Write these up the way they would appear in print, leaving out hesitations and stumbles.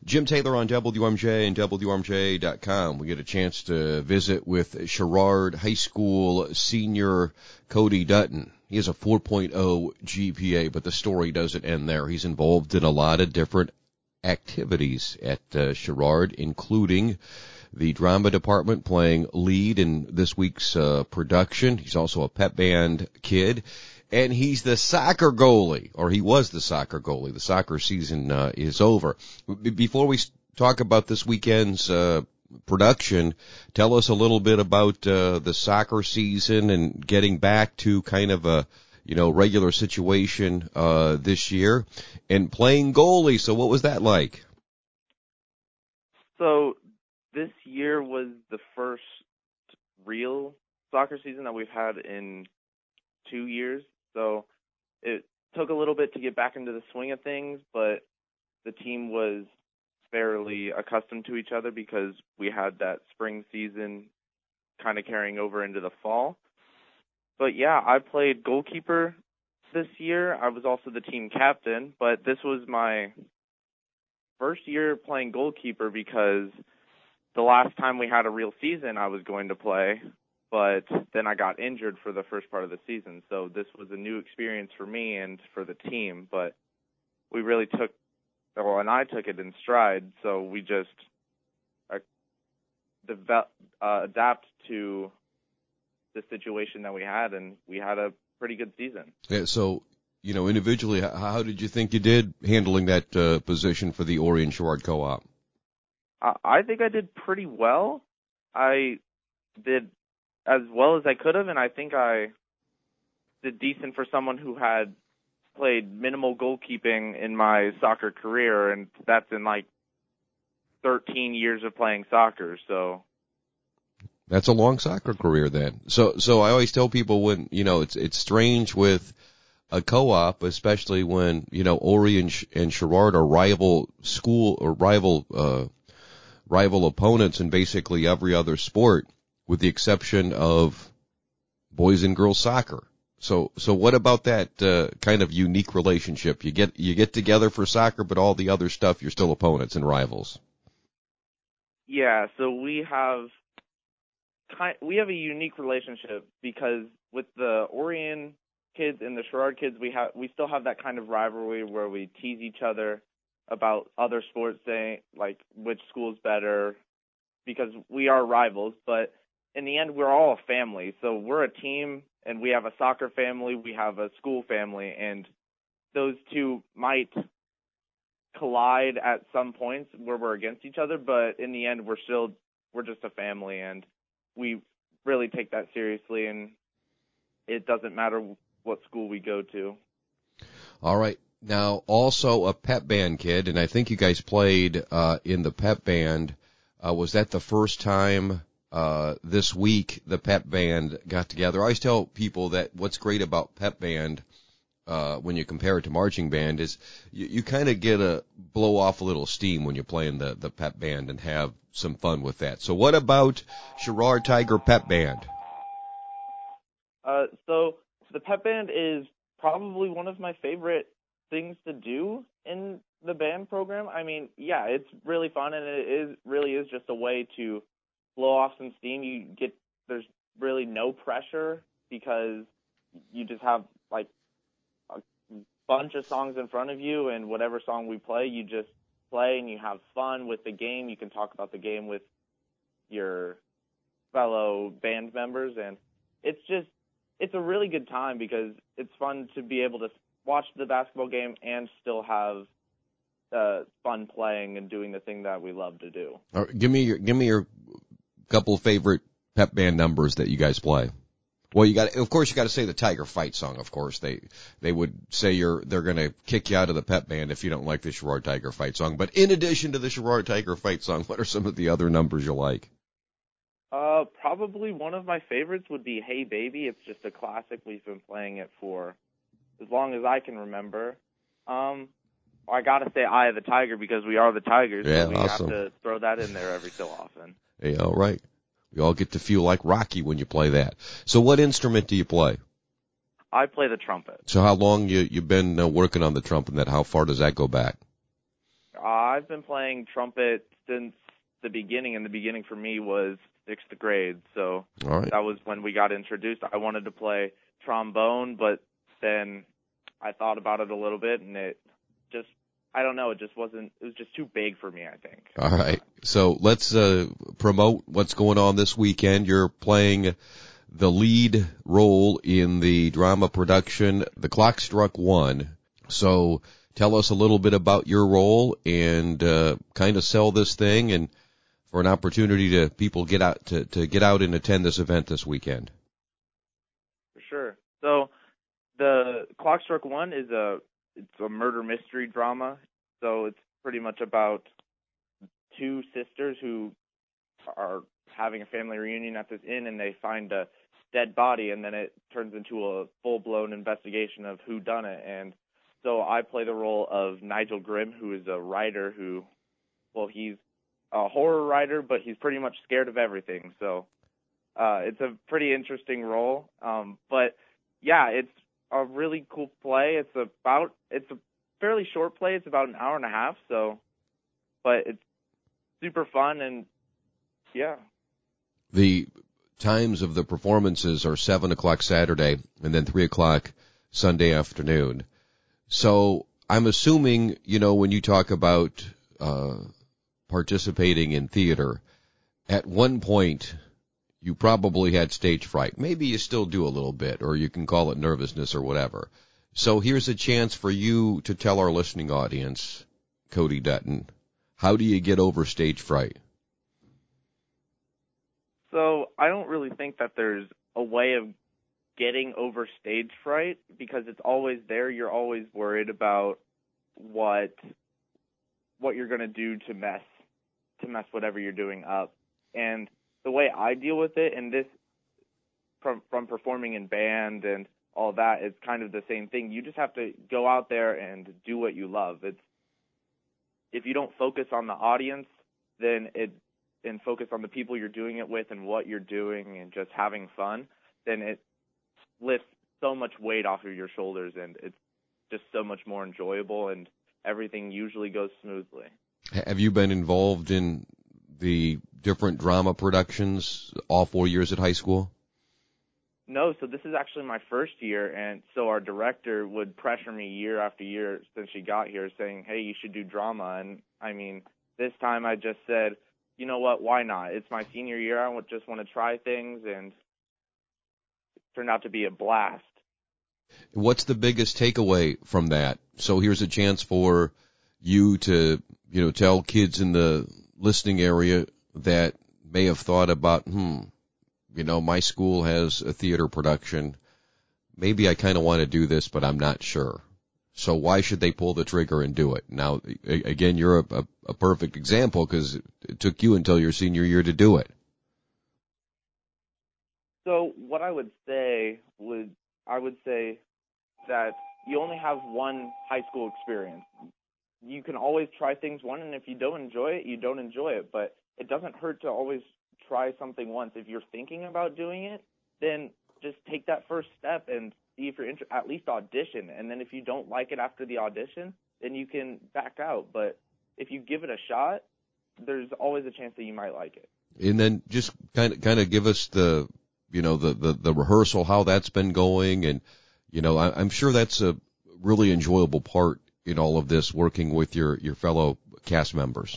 Jim Taylor on WRMJ and WRMJ.com. We get a chance to visit with Sherrard High School senior Cody Dutton. He has a 4.0 GPA, but the story doesn't end there. He's involved in a lot of different activities at Sherrard, including the drama department, playing lead in this week's production. He's also a pep band kid. And he's the soccer goalie, or he was the soccer goalie. The soccer season is over. Before we talk about this weekend's production, tell us a little bit about the soccer season and getting back to kind of a regular situation this year and playing goalie. So what was that like? So this year was the first real soccer season that we've had in 2 years. So it took a little bit to get back into the swing of things, but the team was fairly accustomed to each other because we had that spring season kind of carrying over into the fall. But yeah, I played goalkeeper this year. I was also the team captain, but this was my first year playing goalkeeper because the last time we had a real season I was going to play, but then I got injured for the first part of the season. So this was a new experience for me and for the team, but we really and I took it in stride. So we just adapt to the situation that we had, and we had a pretty good season. Yeah, so, individually, how did you think you did handling that position for the Orion Sherrard Co-op? I think I did pretty well. I did as well as I could have, and I think I did decent for someone who had played minimal goalkeeping in my soccer career, and that's in 13 years of playing soccer. So that's a long soccer career then. So I always tell people when it's strange with a co-op, especially when Orion and Sherrard are rival school or rival opponents in basically every other sport, with the exception of boys and girls soccer. So what about that kind of unique relationship? You get together for soccer, but all the other stuff you're still opponents and rivals. Yeah, so we have a unique relationship because with the Orion kids and the Sherrard kids, we still have that kind of rivalry where we tease each other about other sports, saying which school's better, because we are rivals, but in the end, we're all a family. So we're a team, and we have a soccer family, we have a school family, and those two might collide at some points where we're against each other, but in the end, we're just a family, and we really take that seriously, and it doesn't matter what school we go to. All right. Now, also a pep band kid, and I think you guys played in the pep band. Was that the first time this week the pep band got together? I always tell people that what's great about pep band when you compare it to marching band is you kind of get a blow off a little steam when you're playing the pep band and have some fun with that. So what about Sherrard Tiger Pep Band? So the pep band is probably one of my favorite things to do in the band program. I mean, yeah, it's really fun, and it really is just a way to blow off some steam. There's really no pressure because you just have a bunch of songs in front of you, and whatever song we play, you just play and you have fun with the game. You can talk about the game with your fellow band members, and it's a really good time because it's fun to be able to watch the basketball game and still have fun playing and doing the thing that we love to do. All right, give me your couple favorite pep band numbers that you guys play. Well, you got to say the Tiger Fight song. Of course, they would say they're going to kick you out of the pep band if you don't like the Sherrard Tiger Fight song. But in addition to the Sherrard Tiger Fight song, what are some of the other numbers you like? Probably one of my favorites would be Hey Baby. It's just a classic. We've been playing it for as long as I can remember. I got to say Eye of the Tiger because we are the Tigers, yeah, so we awesome. have to throw that in there every so often. Hey, all right. We all get to feel like Rocky when you play that. So what instrument do you play? I play the trumpet. So how long you've been working on the trumpet, and how far does that go back? I've been playing trumpet since the beginning, and the beginning for me was 6th grade. So All right. that was when we got introduced. I wanted to play trombone, but then I thought about it a little bit, and it just, I don't know, it was just too big for me, I think. All right. So let's promote what's going on this weekend. You're playing the lead role in the drama production, The Clock Struck One. So tell us a little bit about your role and kind of sell this thing and for an opportunity to people get out to get out and attend this event this weekend. For sure. So the Clock Struck One is it's a murder mystery drama. So it's pretty much about two sisters who are having a family reunion at this inn, and they find a dead body, and then it turns into a full-blown investigation of who done it. And so I play the role of Nigel Grimm, who is a writer he's a horror writer, but he's pretty much scared of everything. So it's a pretty interesting role. But yeah, it's a really cool play. It's a fairly short play. It's about an hour and a half. But it's super fun, and yeah. The times of the performances are 7 o'clock Saturday and then 3 o'clock Sunday afternoon. So I'm assuming, when you talk about participating in theater, at one point you probably had stage fright. Maybe you still do a little bit, or you can call it nervousness or whatever. So here's a chance for you to tell our listening audience, Cody Dutton, how do you get over stage fright? So I don't really think that there's a way of getting over stage fright because it's always there. You're always worried about what you're going to do to mess whatever you're doing up. And the way I deal with it, and this from performing in band and all that, it's kind of the same thing. You just have to go out there and do what you love. If you don't focus on the audience, and focus on the people you're doing it with and what you're doing and just having fun, then it lifts so much weight off of your shoulders, and it's just so much more enjoyable, and everything usually goes smoothly. Have you been involved in the different drama productions all 4 years at high school? No, so this is actually my first year, and so our director would pressure me year after year since she got here saying, hey, you should do drama. And, I mean, this time I just said, you know what, why not? It's my senior year. I just want to try things, and it turned out to be a blast. What's the biggest takeaway from that? So here's a chance for you to, tell kids in the listening area that may have thought about, my school has a theater production. Maybe I kind of want to do this, but I'm not sure. So why should they pull the trigger and do it? Now, again, you're a perfect example because it took you until your senior year to do it. So what I would say that you only have one high school experience. You can always try things once, and if you don't enjoy it, you don't enjoy it. But it doesn't hurt to always try something once. If you're thinking about doing it, then just take that first step and see if you're at least audition. And then if you don't like it after the audition, then you can back out. But if you give it a shot, there's always a chance that you might like it. And then just kind of give us the rehearsal, how that's been going. And, I'm sure that's a really enjoyable part in all of this, working with your fellow cast members.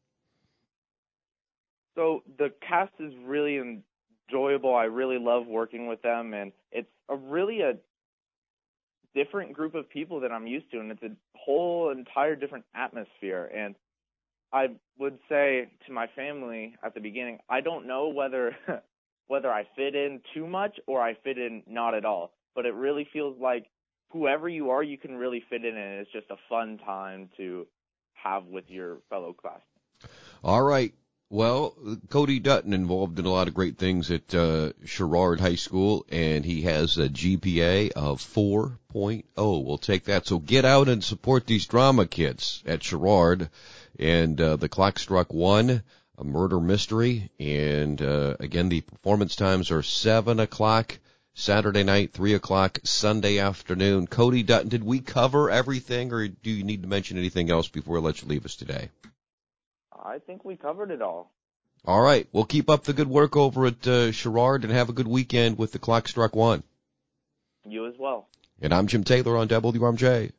So the cast is really enjoyable. I really love working with them, and it's a different group of people that I'm used to, and it's a whole entire different atmosphere. And I would say to my family at the beginning, I don't know whether I fit in too much or I fit in not at all, but it really feels like whoever you are, you can really fit in, and it's just a fun time to have with your fellow classmates. All right. Well, Cody Dutton involved in a lot of great things at Sherrard High School, and he has a GPA of 4.0. We'll take that. So get out and support these drama kids at Sherrard. And The Clock Struck One, a murder mystery. And again, the performance times are 7 o'clock Saturday night, 3 o'clock, Sunday afternoon. Cody Dutton, did we cover everything, or do you need to mention anything else before I let you leave us today? I think we covered it all. All right. Well, keep up the good work over at Sherrard, and have a good weekend with the Clock Struck One. You as well. And I'm Jim Taylor on WRMJ.